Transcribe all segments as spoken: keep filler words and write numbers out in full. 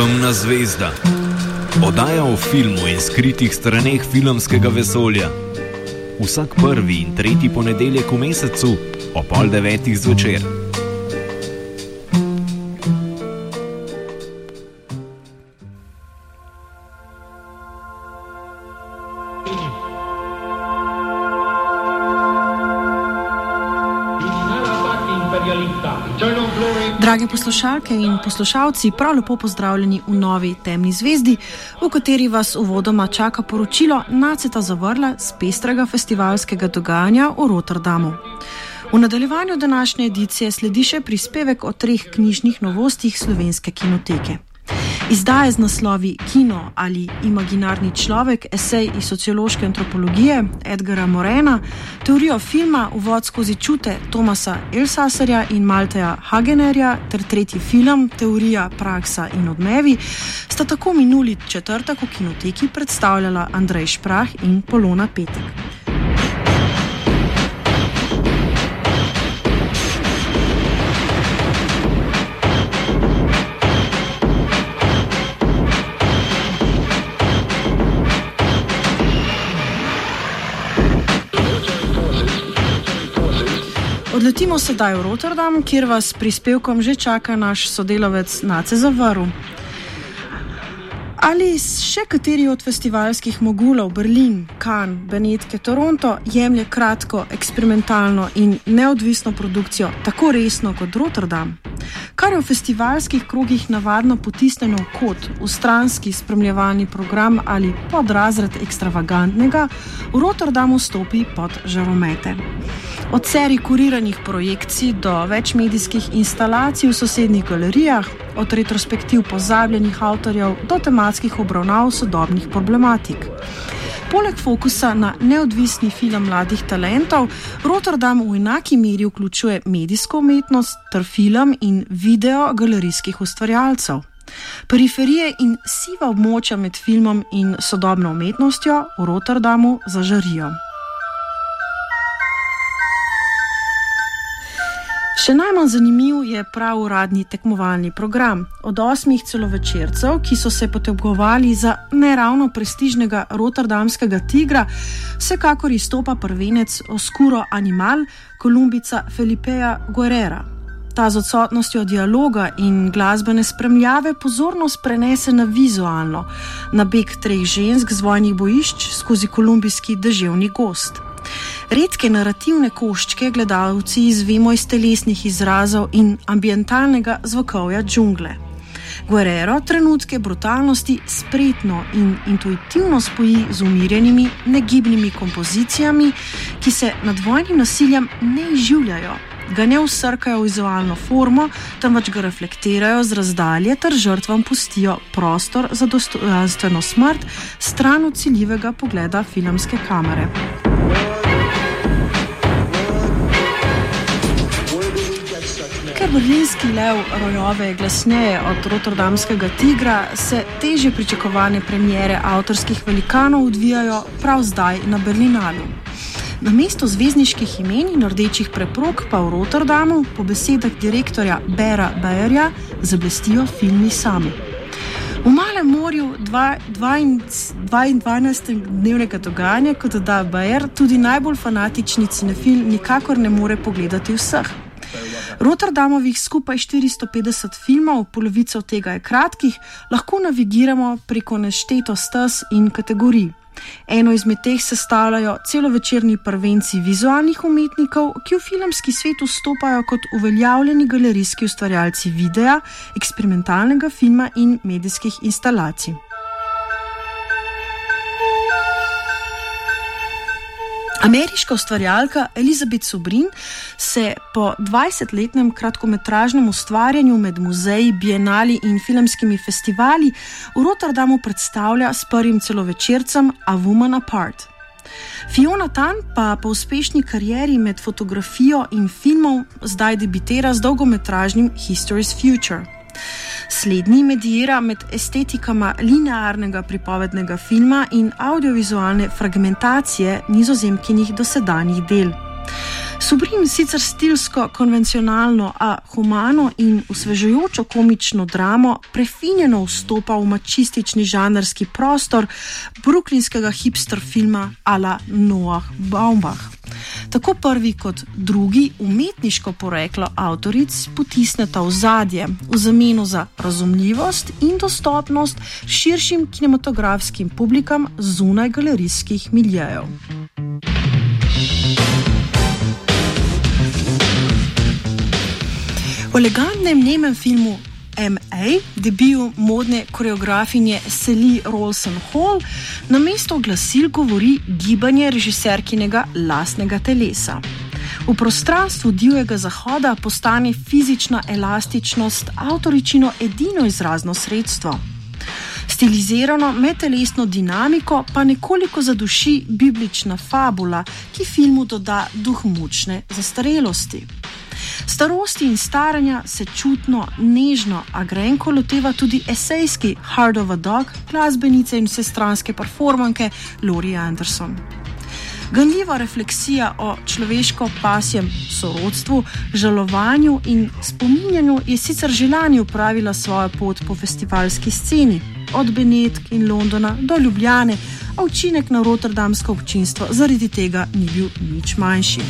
Temna zvezda. Oddaja o filmu in skritih straneh filmskega vesolja. Vsak prvi in tretji ponedeljek v mesecu o pol devetih zvečer. Drage poslušalke in poslušalci, prav lepo pozdravljeni v novi Temni zvezdi, v kateri vas uvodoma čaka poročilo Naceta Zavrla z pestrega festivalskega dogajanja v Rotterdamu. V nadaljevanju današnje edicije sledi še prispevek o treh knjižnih novostih slovenske kinoteke. Izdaje z naslovi Kino ali imaginarni človek, esej iz sociološke antropologije Edgara Morena, teorijo filma Uvod skozi čute Tomasa Elsasserja in Malteja Hagenerja ter tretji film Teorija, praksa in odmevi sta tako minuli četrtek v kinoteki predstavljala Andrej Šprah in Polona Petek. Odletimo sedaj v Rotterdam, kjer vas s prispevkom že čaka naš sodelavec Nace Zavrl. Ali še kateri od festivalskih mogulov Berlin, Cannes, Benetke, Toronto jemlje kratko, eksperimentalno in neodvisno produkcijo tako resno kot Rotterdam? Kar je v festivalskih krogih navadno potisnjeno v kot, v stranski spremljevalni program ali podrazred ekstravagantnega, v Rotterdamu stopi pod žaromete. Od serij kuriranih projekcij do večmedijskih instalacij v sosednjih galerijah, od retrospektiv pozabljenih avtorjev do tematskih obravnav sodobnih problematik. Poleg fokusa na neodvisni film mladih talentov, Rotterdam v enaki meri vključuje medijsko umetnost ter film in video galerijskih ustvarjalcev. Periferije in siva območja med filmom in sodobno umetnostjo v Rotterdamu zažarijo. Še najmanj zanimiv je prav uradni tekmovalni program. Od osmih celovečercev, ki so se potegovali za neravno prestižnega rotterdamskega tigra, vsekakor izstopa prvenec Oscuro Animal, Kolumbica Felipeja Guerrera. Ta z odsotnostjo dialoga in glasbene spremljave pozornost prenese na vizualno, na beg treh žensk z vojnih bojišč skozi kolumbijski deževni gozd. Redke narativne koščke gledalci izvemo iz telesnih izrazov in ambientalnega zvokovja džungle. Guerrero trenutke brutalnosti spretno in intuitivno spoji z umirjenimi, negibnimi kompozicijami, ki se nad vojnim nasiljem ne izživljajo, ga ne vsrkajo v vizualno formo, temveč ga reflektirajo z razdalje ter žrtvam pustijo prostor za dostojanstveno smrt stran od ciljivega pogleda filmske kamere. Ker berlinski lev rojove glasneje od rotterdamskega tigra, se težje pričakovane premiere avtorskih velikanov odvijajo prav zdaj na Berlinalu. Namesto zvezdniških imen in rdečih preprog pa v Rotterdamu, po besedah direktorja Bera Bayerja, zablestijo filmi sami. V Malem morju dvaindvajsetdnevnega dogajanja, kot da Bayer, tudi najbolj fanatični cinefil nikakor ne more pogledati vseh. Rotterdamovih skupaj štiristo petdeset filmov, polovica od tega je kratkih, lahko navigiramo preko nešteto stez in kategorij. Eno izmed teh sestavljajo celovečerni prvenci vizualnih umetnikov, ki v filmski svet vstopajo kot uveljavljeni galerijski ustvarjalci videa, eksperimentalnega filma in medijskih instalacij. Ameriška ustvarjalka Elizabeth Sobrin se po dvajsetletnem kratkometražnem ustvarjanju med muzeji, bienali in filmskimi festivali v Rotterdamu predstavlja s prvim celovečercem A Woman Apart. Fiona Tan pa po uspešni karieri med fotografijo in filmom zdaj debitira z dolgometražnim History's Future. Slednji medira med estetikama linearnega pripovednega filma in audiovizualne fragmentacije nizozemkinih dosedanjih del. Subrim sicer stilsko, konvencionalno, a humano in osvežujočo komično dramo prefinjeno vstopa v mačistični žanrski prostor brooklynskega hipster filma a la Noah Baumbach. Tako prvi kot drugi umetniško poreklo avtoric potisneta v zadje v zameno za razumljivost in dostopnost širšim kinematografskim publikam zunaj galerijskih miljejev. V elegantnem nemem filmu M A, debiju modne koreografinje Celie Rolson-Hall, namesto glasil govori gibanje režiserkinega lastnega telesa. V prostranstvu divjega zahoda postane fizična elastičnost avtoričino edino izrazno sredstvo. Stilizirano medtelesno dinamiko pa nekoliko zaduši biblična fabula, ki filmu doda duh mučne zastarelosti. Starosti in staranja se čutno, nežno, a grenko loteva tudi esejski Heart of a Dog glasbenice in vsestranske performanke Laurie Anderson. Ganljiva refleksija o človeško-pasjem sorodstvu, žalovanju in spominjanju je sicer že lani upravila svojo pot po festivalski sceni, od Benetk in Londona do Ljubljane, a učinek na rotterdamsko občinstvo zaradi tega ni bil nič manjši.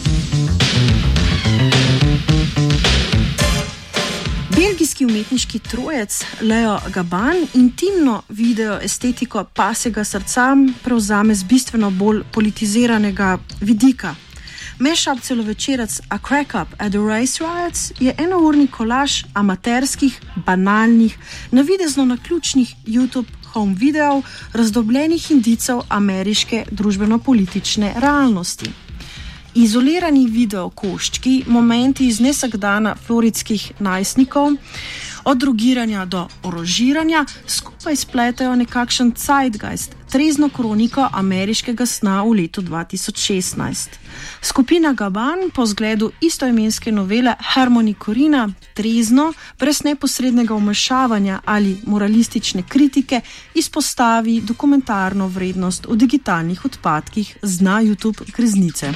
Belgijski umetniški trojec Leo Gaban intimno video estetiko pasjega srca prevzame z bistveno bolj politiziranega vidika. Mashup celovečerec A Crack Up at the Race Riots je enourni kolaž amaterskih, banalnih, navidezno naključnih YouTube home videov razdobljenih indicov ameriške družbeno-politične realnosti. Izolirani video koščki, momenti iz nesakdana floridskih najstnikov, od drogiranja do orožiranja, skupaj spletajo nekakšen zeitgeist, trezno kroniko ameriškega sna v letu dva tisoč šestnajst. Skupina Gaban po zgledu istoimenske novele Harmony Korina trezno, brez neposrednega vmešavanja ali moralistične kritike, izpostavi dokumentarno vrednost v digitalnih odpadkih z dna YouTube greznice.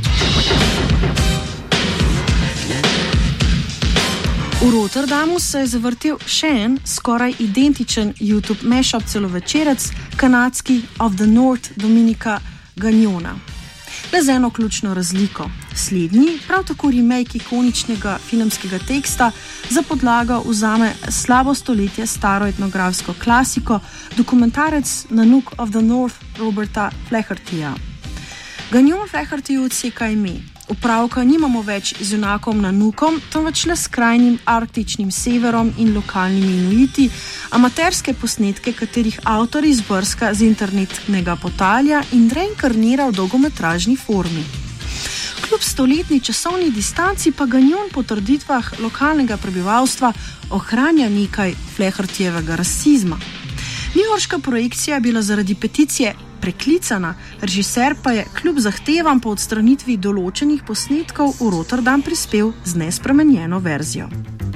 V Rotterdamu se je zavrtel še en skoraj identičen YouTube mashup celovečerec, kanadski Of the North Dominika Gagnona. Le z eno ključno razliko. Slednji, prav tako remake ikoničnega filmskega teksta, za podlago vzame slabo stoletje staro etnografsko klasiko, dokumentarec Nanook of the North Roberta Flahertyja. Gagnon Flahertyju odseka ime. Upravka nimamo več z junakom Nanookom, temveč le s krajnim arktičnim severom in lokalnimi inuiti, amaterske posnetke, katerih avtor izbrska z internetnega portalja in reinkarnira v dolgometražni formi. Kljub stoletni časovni distanci pa Gagnon po trditvah lokalnega prebivalstva ohranja nekaj Flahertyjevega rasizma. Newyorška projekcija je bila zaradi peticije preklicana, režiser pa je kljub zahtevam po odstranitvi določenih posnetkov v Rotterdam prispel z nespremenjeno verzijo.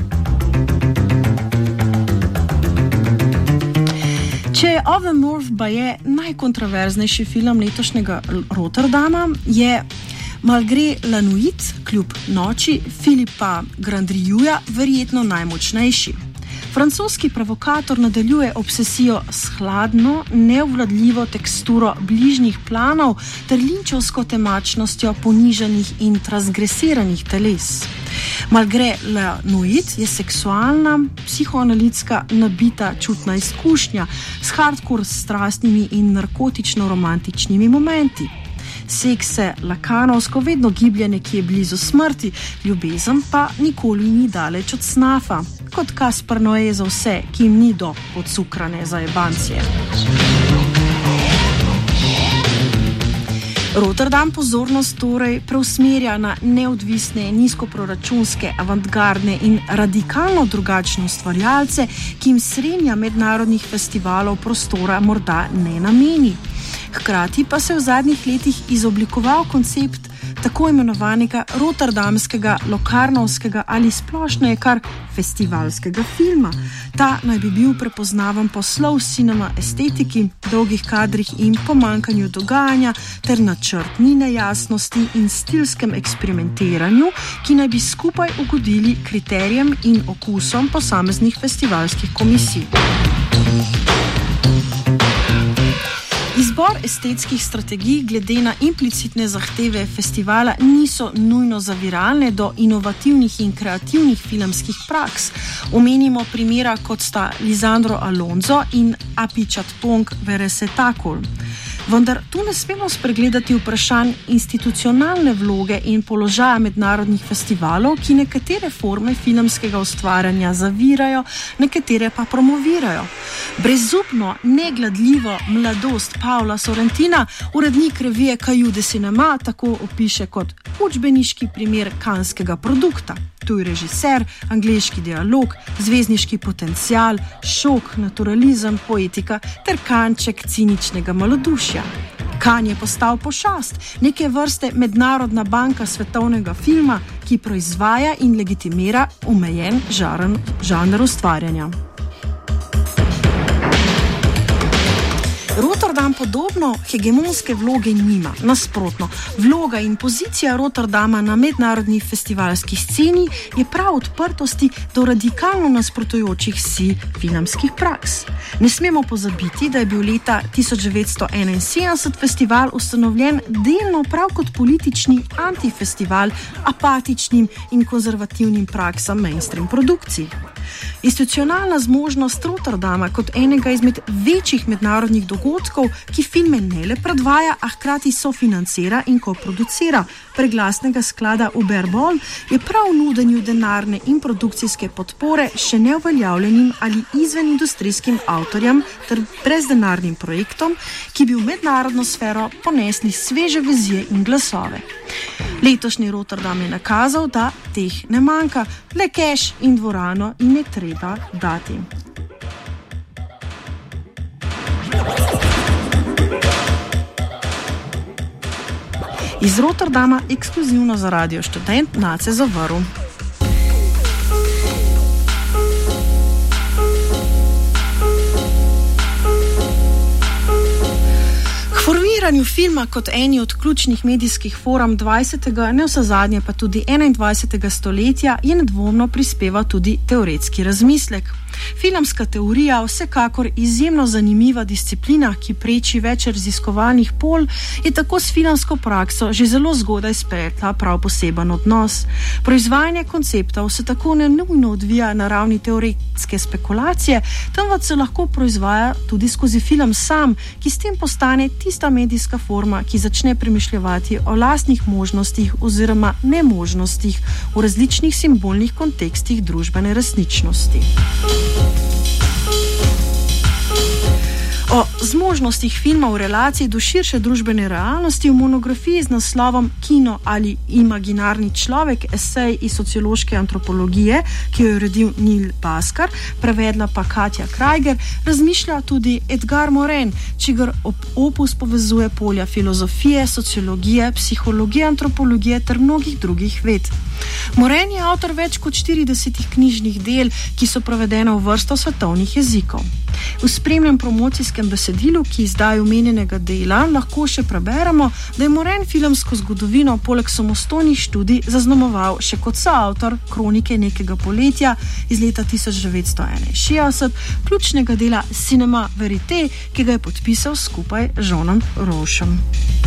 Če je Of the North baje najkontraverznejši film letošnjega Rotterdama, je Malgré la Nuit, kljub noči, Filipa Grandrijuja verjetno najmočnejši. Francoski provokator nadaljuje obsesijo s hladno, neobvladljivo teksturo bližnjih planov ter linčevsko temačnostjo ponižanih in transgresiranih teles. Malgré la Nuit je seksualna, psihoanalitska, nabita čutna izkušnja s hardcore strastnimi in narkotično-romantičnimi momenti. Seks se lakanovsko vedno giblje nekje blizu smrti, ljubezen pa nikoli ni daleč od snafa, kot Kaspar Noé za vse, ki jim ni do podcukrane zajebancije. Rotterdam pozornost torej preusmerja na neodvisne, nizkoproračunske, avantgardne in radikalno drugačne ustvarjalce, ki jim srenja mednarodnih festivalov prostora morda ne nameni. Hkrati pa se je v zadnjih letih izoblikoval koncept tako imenovanega rotterdamskega, lokarnovskega ali splošno je kar festivalskega filma. Ta naj bi bil prepoznaven po slow cinema estetiki, dolgih kadrih in pomankanju dogajanja ter načrtni nejasnosti in stilskem eksperimentiranju, ki naj bi skupaj ugodili kriterijem in okusom posameznih festivalskih komisij. Izbor estetskih strategij glede na implicitne zahteve festivala niso nujno zaviralne do inovativnih in kreativnih filmskih praks. Omenimo primera kot sta Lisandro Alonso in Apichatpong Veresetakul. Vendar tu ne smemo spregledati vprašanj institucionalne vloge in položaja mednarodnih festivalov, ki nekatere forme filmskega ustvarjanja zavirajo, nekatere pa promovirajo. Brezupno, negladljivo mladost Paola Sorrentina, urednik revije Cahiers du Cinéma, tako opiše kot učbeniški primer kanskega produkta. Tu je režiser, angleški dialog, zvezdniški potencial, šok, naturalizem, poetika ter kanček ciničnega malodušja. Kan je postal pošast, neke vrste mednarodna banka svetovnega filma, ki proizvaja in legitimira omejen žanr ustvarjanja. Rotterdam podobno hegemonske vloge nima. Nasprotno, vloga in pozicija Rotterdama na mednarodni festivalski sceni je prav odprtosti do radikalno nasprotujočih si filmskih praks. Ne smemo pozabiti, da je bil leta tisoč devetsto enainsedemdeset festival ustanovljen delno prav kot politični antifestival apatičnim in konzervativnim praksam mainstream produkcij. Institucionalna zmožnost Rotterdama kot enega izmed večjih mednarodnih dogodkov, ki filme ne le predvaja, a hkrati sofinancira in koproducira preglasnega sklada Uberbol, je prav v nudenju denarne in produkcijske podpore še neuveljavljenim ali izvenindustrijskim avtorjem ter brezdenarnim projektom, ki bi v mednarodno sfero ponesli sveže vizije in glasove. Letošnji Rotterdam je nakazal, da teh ne manjka, le keš in dvorano jim je treba dati. Iz Rotterdama ekskluzivno za Radio Študent Nace Zavrl. Formiranju filma kot eni od ključnih medijskih forum dvajsetega, ne vsezadnje pa tudi enaindvajsetega stoletja, je nedvomno prispeval tudi teoretski razmislek. Filmska teorija, vsekakor izjemno zanimiva disciplina, ki preči več raziskovalnih pol, je tako s filmsko prakso že zelo zgodaj spletla prav poseben odnos. Proizvajanje konceptov se tako ne nujno odvija na ravni teoretske spekulacije, temveč se lahko proizvaja tudi skozi film sam, ki s tem postane tista medijska forma, ki začne premišljevati o lastnih možnostih oziroma nemožnostih v različnih simbolnih kontekstih družbene resničnosti. O zmožnostih filma v relaciji do širše družbene realnosti v monografiji z naslovom Kino ali imaginarni človek, esej iz sociološke antropologije, ki jo je uredil Neil Bhaskar, prevedla pa Katja Krajger, razmišlja tudi Edgar Morin, čigar opus povezuje polja filozofije, sociologije, psihologije, antropologije ter mnogih drugih ved. Morin je avtor več kot štiridesetih knjižnih del, ki so prevedene v vrsto svetovnih jezikov. V spremnem promocijskem besedilu, ki izdaj omenjenega dela, lahko še preberemo, da je Morin filmsko zgodovino poleg samostojnih študij zaznamoval še kot soavtor Kronike nekega poletja iz leta tisoč devetsto enainšestdeset, ključnega dela Cinema Verite, ki ga je podpisal skupaj z Jeanom Rouchom.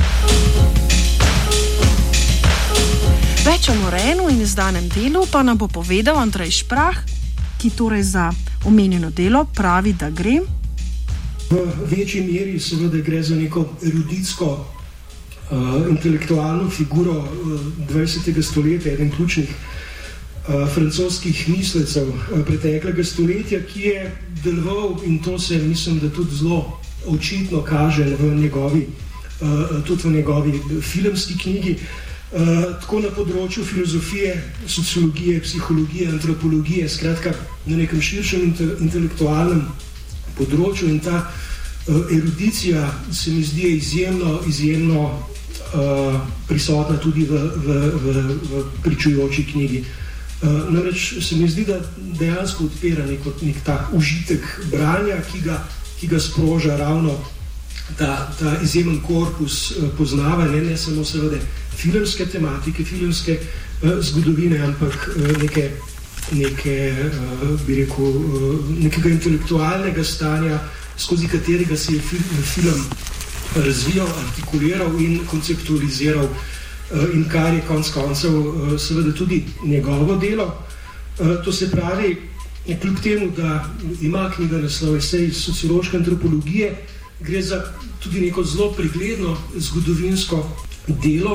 Več o Morinu in izdanem delu pa nam bo povedal Andrej Šprah, ki torej za omenjeno delo pravi, da gre. V večji meri seveda gre za neko eruditsko, uh, intelektualno figuro uh, dvajsetega stoletja, eden ključnih uh, francoskih mislecev uh, preteklega stoletja, ki je deloval, in to se mislim, da tudi zelo očitno kaže v njegovi, uh, tudi v njegovi filmski knjigi, Uh, tako na področju filozofije, sociologije, psihologije, antropologije, skratka na nekem širšem inte, intelektualnem področju, in ta uh, erudicija se mi zdi izjemno, izjemno uh, prisotna tudi v, v, v, v pričujoči knjigi. Uh, namreč se mi zdi, da dejansko odpira nek, nek tak užitek branja, ki ga, ki ga sproža ravno ta, ta izjemen korpus uh, poznavanja, ne samo seveda filmske tematike, filmske uh, zgodovine, ampak uh, neke, neke uh, bi rekel, uh, nekega intelektualnega stanja, skozi katerega se je fil, film razvijal, artikuliral in konceptualiziral. In kar je konec koncev seveda tudi njegovo delo. To se pravi, kljub temu, da ima knjiga naslov Esej iz sociološke antropologije, gre za tudi neko zelo pregledno zgodovinsko delo.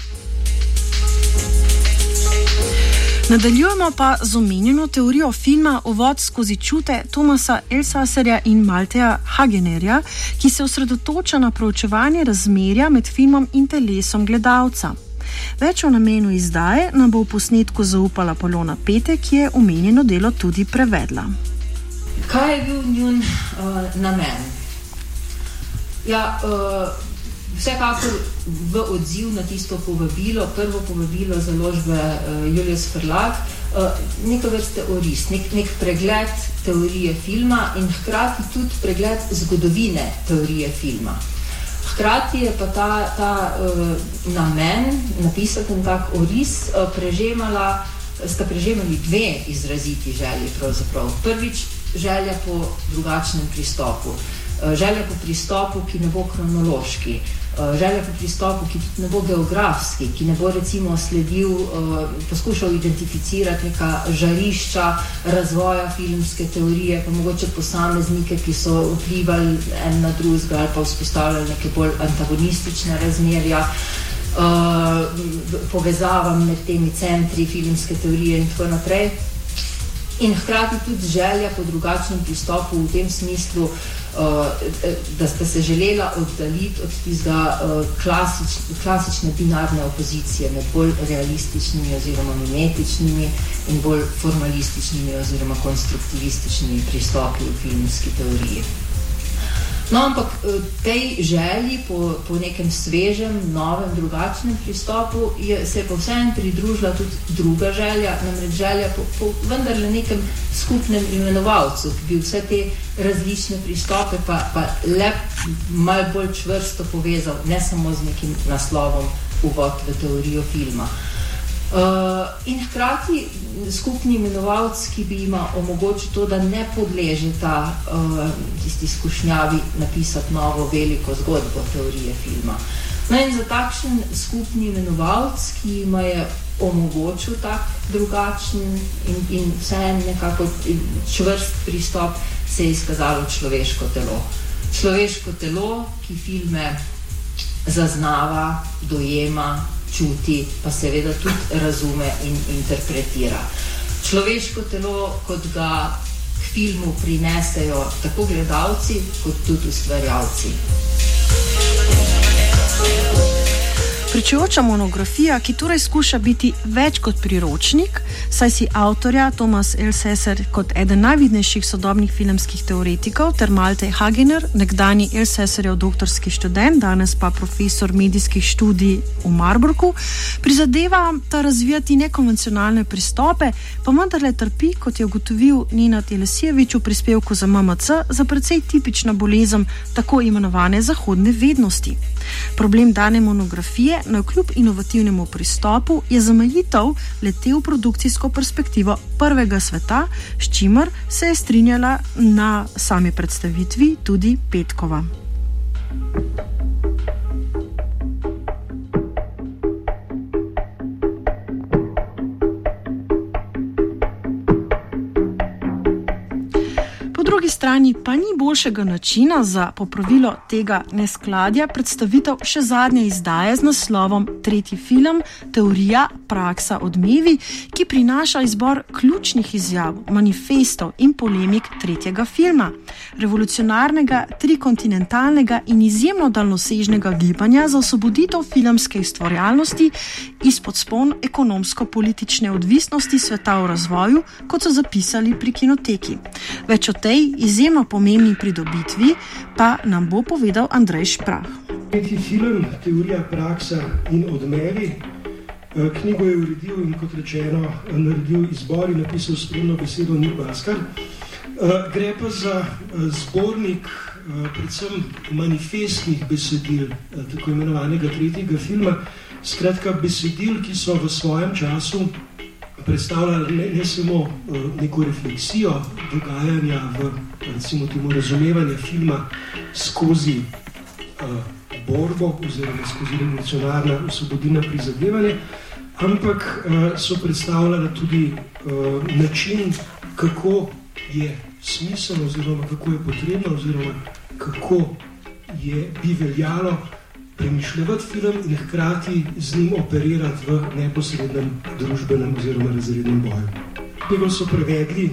Nadaljujemo pa z omenjeno teorijo filma Uvod skozi čute Thomasa Elsasserja in Malteja Hagenerja, ki se osredotoča na proučevanje razmerja med filmom in telesom gledalca. Več o namenu izdaje nam bo v posnetku zaupala Polona Petek, ki je omenjeno delo tudi prevedla. Kaj je bil njun uh, namen? Ja, uh, Vsekakor v odziv na tisto povabilo, prvo povabilo založbe uh, Julius Verlag, uh, neka vrste oris, nek, nek pregled teorije filma in hkrati tudi pregled zgodovine teorije filma. Hkrati je pa ta, ta uh, namen, napisati tak oris, uh, prežemala, sta prežemali dve izraziti želji pravzaprav. Prvič, želja po drugačnem pristopu. Uh, želja po pristopu, ki ne bo kronološki. Želja po pristopu, ki tudi ne bo geografski, ki ne bo recimo sledil, poskušal identificirati neka žarišča razvoja filmske teorije, pa mogoče posameznike, ki so vplivali en na drugega ali pa vzpostavljali neke bolj antagonistične razmerja, povezavam med temi centri filmske teorije in tako naprej. In hkrati tudi želja po drugačnem pristopu v tem smislu, da sta se želela oddaljiti od tistega klasič, klasične binarne opozicije med bolj realističnimi oziroma mimetičnimi in bolj formalističnimi oziroma konstruktivističnimi pristopi v filmski teoriji. No, ampak tej želji po, po nekem svežem, novem, drugačnem pristopu je, se je pa vseeno pridružila tudi druga želja, namreč želja po, po vendarle nekem skupnem imenovalcu, ki bi vse te različne pristope pa, pa le malo bolj čvrsto povezal, ne samo z nekim naslovom Uvod v teorijo filma. Uh, in hkrati skupni imenovalc, ki bi ima omogočil to, da ne podleže ta uh, tisti skušnjavi napisati novo veliko zgodbo teorije filma. No in za takšen skupni imenovalc, ki ima je omogočil tak drugačen in, in vseeno nekako čvrst pristop, se je izkazalo človeško telo. Človeško telo, ki filme zaznava, dojema, čuti, pa seveda tudi razume in interpretira. Človeško telo, kot ga k filmu prinesejo tako gledalci, kot tudi ustvarjalci. Pričujoča monografija, ki torej skuša biti več kot priročnik, saj si avtorja Thomas Elsasser kot eden najvidnejših sodobnih filmskih teoretikov ter Malte Hagener, nekdanji Elsasserjev doktorski študent, danes pa profesor medijskih študij v Marburgu, prizadeva ta razvijati nekonvencionalne pristope, pa vendarle trpi, kot je ugotovil Nenad Jelesijevič v prispevku za M M C, za precej tipična bolezen tako imenovane zahodne vednosti. Problem dane monografije na kljub inovativnemu pristopu je zamejitev lete v produkcijsko perspektivo prvega sveta, s čimer se je strinjala na sami predstavitvi tudi Petkova. Po drugi strani pa ni boljšega načina za popravilo tega neskladja predstavitev še zadnje izdaje z naslovom Tretji film, teorija, praksa, odmevi, ki prinaša izbor ključnih izjav, manifestov in polemik tretjega filma, revolucionarnega, trikontinentalnega in izjemno daljnosežnega gibanja za osvoboditev filmske ustvarjalnosti izpod spon ekonomsko-politične odvisnosti sveta v razvoju, kot so zapisali pri Kinoteki. Več o tej izjemno pomembni pridobitvi pa nam bo povedal Andrej Šprah. Tretji film, Teorija, praksa in odmevi. Knjigo je uredil in, kot rečeno, naredil izbor in napisal spremno besedo Neil Bhaskar. Gre pa za zbornik predvsem manifestnih besedil tako imenovanega tretjega filma. Skratka, besedil, ki so v svojem času predstavljali ne, ne samo neko refleksijo dogajanja v, recimo temu, razumevanje filma skozi borbo oziroma skozi revolucionarna osvobodilna prizadevanja, ampak so predstavljala tudi način, kako je smiselno oziroma kako je potrebno oziroma kako je bi veljalo premišljati film in hkrati z njim operirati v neposrednem družbenem oziroma razrednem boju. Tega so prevedli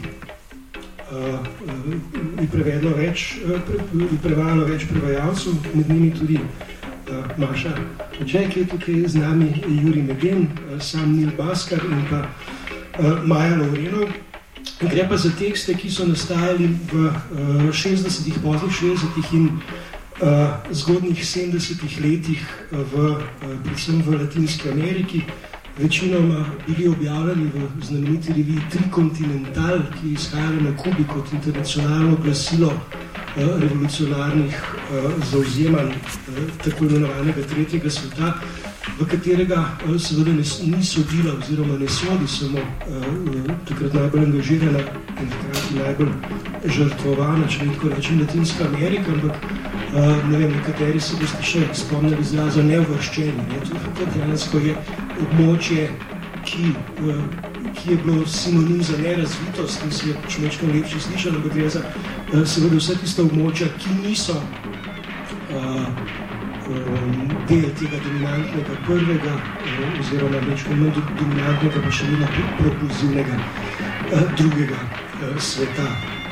in prevedlo več, prevajalo več prevajalcev, med njimi tudi uh, Maša Ček je tukaj z nami, Juri Meden, uh, sam Neil Bhaskar in pa uh, Maja Lovrenov. Gre pa za tekste, ki so nastajali v uh, šestdesetih, poznih šestdesetih in uh, zgodnjih sedemdesetih letih v, uh, predvsem v Latinski Ameriki. Večinoma bili objavljeni v znameniti reviji Trikontinental, ki je izhajala na Kubi kot internacionalno glasilo eh, revolucionarnih eh, zauzemanj eh, tako imenovanega tretjega sveta, v katerega eh, seveda ne, ni sodila oziroma ne sodi samo eh, takrat najbolj angažirana in hkrati najbolj žrtvovana, če tako rečem, Latinska Amerika, ampak eh, ne vem, nekateri se boste še spomnili izraza neuvrščeni. Ne? To dejansko je območje, ki, ki je bilo sinonim za nerazvitost in se je čmečko lepše slišalo, ampak gre za seveda vse tiste območja, ki niso uh, um, del tega dominantnega prvega uh, oziroma večko manj dominantnega, pa še vedno propulzivnega uh, drugega uh, sveta.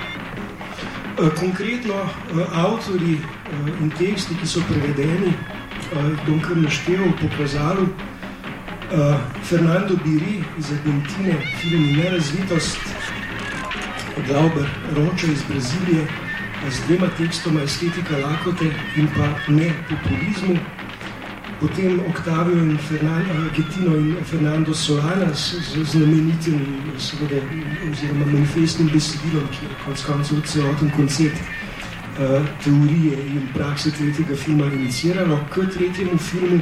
Uh, konkretno uh, avtori uh, in teksti, ki so prevedeni, uh, bom kar našteval po kazalu, Uh, Fernando Biri iz Argentine, film Nerazvitost, Glauber Rocha iz Brazilije z dvema tekstoma Estetika lakote in pa Ne populizmu. Potem Octavio in Fernando, Getino in Fernando Solanas z znamenitim seveda, oziroma manifestnim besedilom, ki je konec koncev celoten koncept uh, teorije in prakse tretjega filma iniciralo k tretjemu filmu.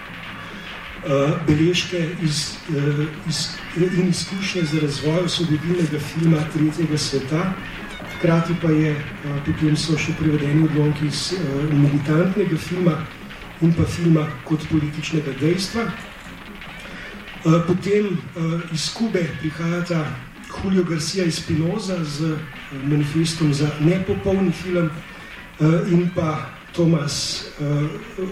Uh, beležke iz, uh, iz, in izkušnje za razvoj osvobodilnega filma tretjega sveta. Hkrati pa je, uh, potem so še prevedeni odlomki iz uh, militantnega filma in pa filma kot političnega dejstva. Uh, potem uh, iz Kube prihajata Julio Garcia Espinosa z uh, manifestom za nepopolni film uh, in pa Tomas uh,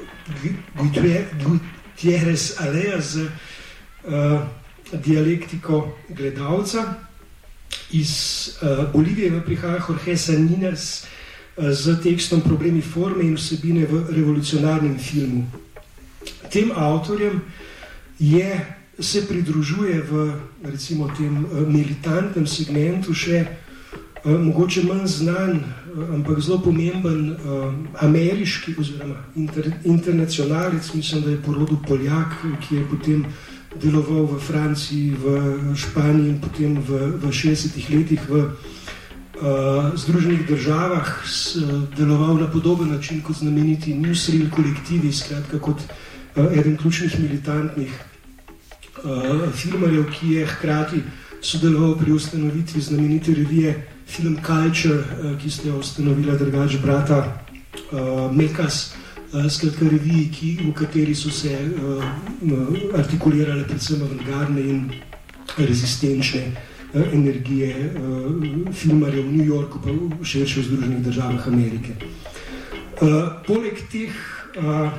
Gutierrez Tjeres Aleja z uh, dialektiko gledalca. Iz uh, Bolivije prihaja Jorge Saninas uh, z tekstom Problemi forme in vsebine v revolucionarnem filmu. Tem avtorjem je, se pridružuje v recimo tem uh, militantnem segmentu še uh, mogoče manj znan, uh, ampak zelo pomemben uh, ameriški oziroma inter, internacionalec, mislim, da je po rodu Poljak, ki je potem deloval v Franciji, v Španiji in potem v, v šestdesetih letih v uh, Združenih državah s, uh, deloval na podoben način kot znameniti Newsreel kolektivi, skratka kot uh, eden ključnih militantnih uh, filmarjev, ki je hkrati sodeloval pri ustanovitvi znamenite revije Film Culture, ki ste jo ustanovila drugač brata uh, Mekas, uh, skratka reviji, ki, v kateri so se uh, artikulirale predvsem avantgardne in rezistenčne uh, energije uh, filmarjev v New Yorku, pa še več v Združenih državah Amerike. Uh, poleg teh uh,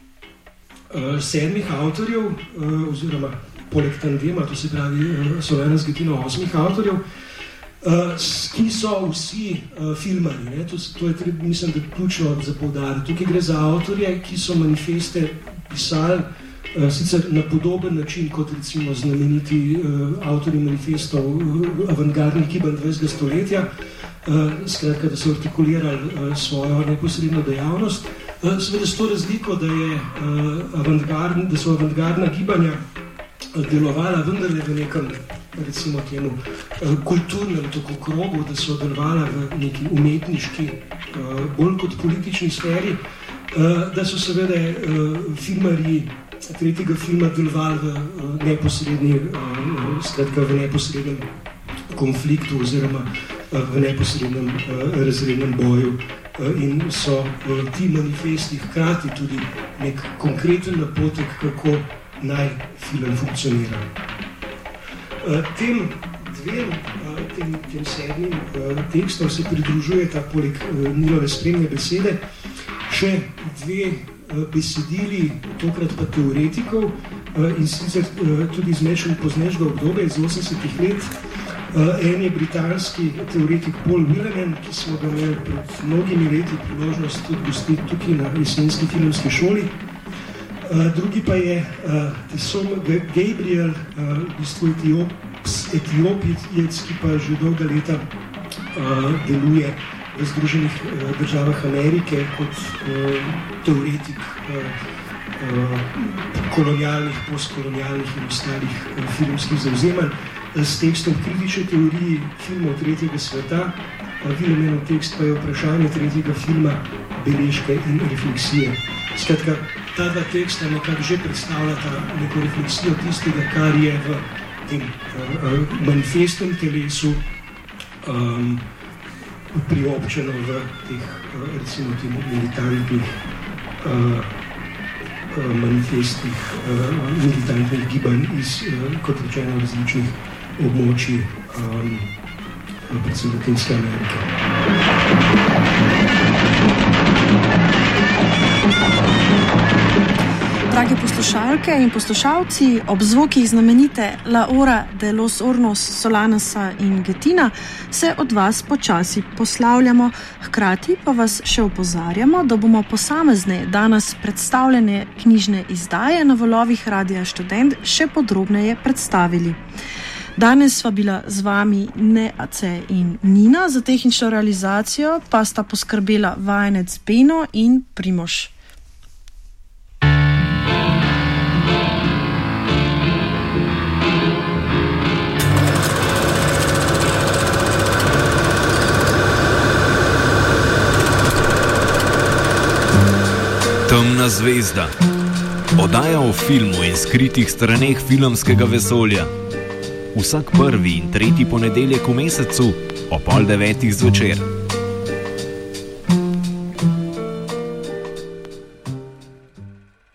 uh, sedmih avtorjev, uh, oziroma poleg tandema, to se pravi uh, Solanas Getino osmih avtorjev, Uh, ki so vsi uh, filmari, ne? To, to je treba, mislim, da ključno za poudariti. Tukaj gre za avtorje, ki so manifeste pisali uh, sicer na podoben način kot recimo znameniti uh, avtorji manifestov uh, avantgardnih gibanj dvajsetega stoletja, uh, skratka, da so artikulirali uh, svojo neposredno dejavnost, Seveda s to razliko, da, je, avantgardn, da so avantgardna gibanja delovala vendarle v nekem, recimo temu, kulturnem tako krogu, da so delovala v neki umetniški, bolj kot politični sferi, da so seveda filmarji tretjega filma delovali v neposredni, skratka v neposrednem konfliktu oziroma v neposrednem razrednem boju in so ti manifesti hkrati tudi nek konkreten napotek, kako naj film funkcionira. Tem dvem, tem, tem sedmim tekstom se pridružuje ta poleg Nilove spremne besede še dve besedili, tokrat pa teoretikov in sicer tudi iz mečem poznejšega obdobja iz osemdesetih let. En je britanski teoretik Paul Willeman, ki smo ga imeli pred mnogimi leti priložnost tudi gostiti tukaj na jesenski filmski šoli. Drugi pa je Tesson Gabriel, v bistvu Etiopijec, ki pa že dolga leta deluje v Združenih državah Amerike kot teoretik kolonialnih, postkolonialnih in ostalih filmskih zavzemanj s tekstom kritične teoriji filmov tretjega sveta. Willemanov tekst pa je vprašanje tretjega filma, beležke in refleksije. Skratka, ta dva teksta nekako že predstavljata neko refleksijo tistega, kar je v tem uh, manifestnem telesu um, priobčeno v teh, uh, recimo, temu militantnih uh, uh, manifestih, uh, militantnih gibanj iz, uh, kot rečeno, različnih območij, um, predvsem Latinske Amerike. Drage poslušalke in poslušalci, ob zvokih znamenite La Hora de los Hornos Solanasa in Getina se od vas počasi poslavljamo, hkrati pa vas še opozarjamo, da bomo posamezne danes predstavljene knjižne izdaje na valovih Radia Študent še podrobneje predstavili. Danes sva bila z vami Neace in Nina, za tehnično realizacijo pa sta poskrbela vajenec Beno in Primož. Temna zvezda. Oddaja o filmu in skritih straneh filmskega vesolja. Vsak prvi in tretji ponedeljek v mesecu ob pol devetih zvečer.